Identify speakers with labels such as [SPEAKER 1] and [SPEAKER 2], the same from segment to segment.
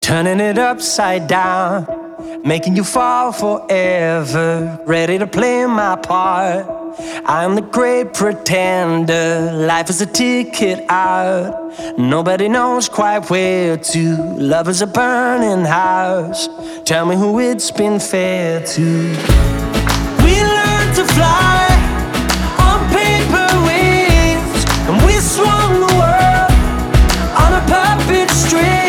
[SPEAKER 1] Turning it upside down, making you fall forever, ready to play my part. I'm the great pretender, life is a ticket out. Nobody knows quite where to, love is a burning house. Tell me who it's been fair to. We learned to fly on paper waves, and we swung the world on a puppet string.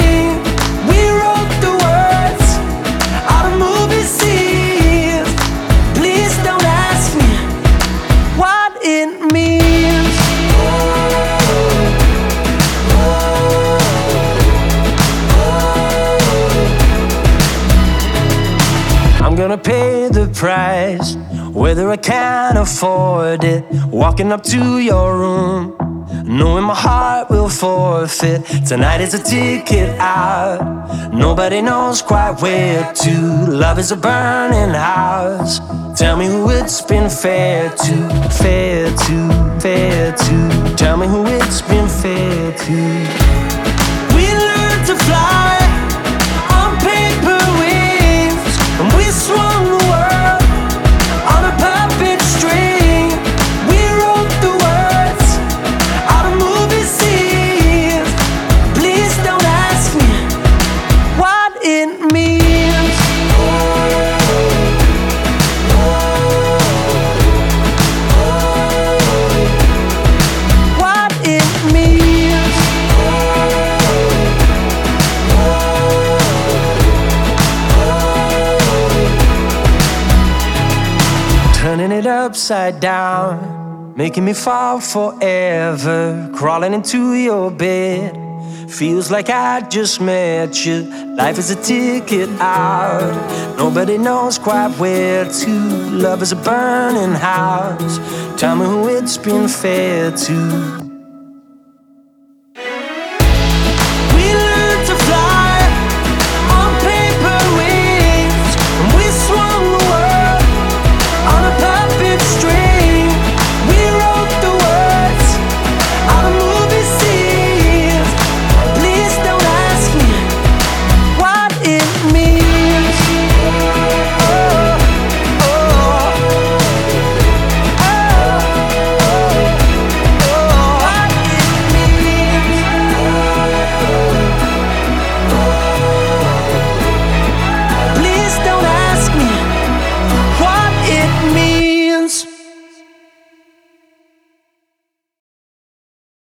[SPEAKER 1] I'm gonna pay the price, whether I can afford it. Walking up to your room, knowing my heart will forfeit. Tonight is a ticket out, nobody knows quite where to. Love is a burning house. Tell me who it's been fair to, fair to, fair to. Tell me who it's been fair to. We learned to fly on paper waves, and we swung the world on a puppet string. We wrote the words out of movie scenes. Please don't ask me what it means. What it means. Turning it upside down, making me fall forever, crawling into your bed. Feels like I just met you. Life is a ticket out, nobody knows quite where to. Love is a burning house. Tell me who it's been fair to.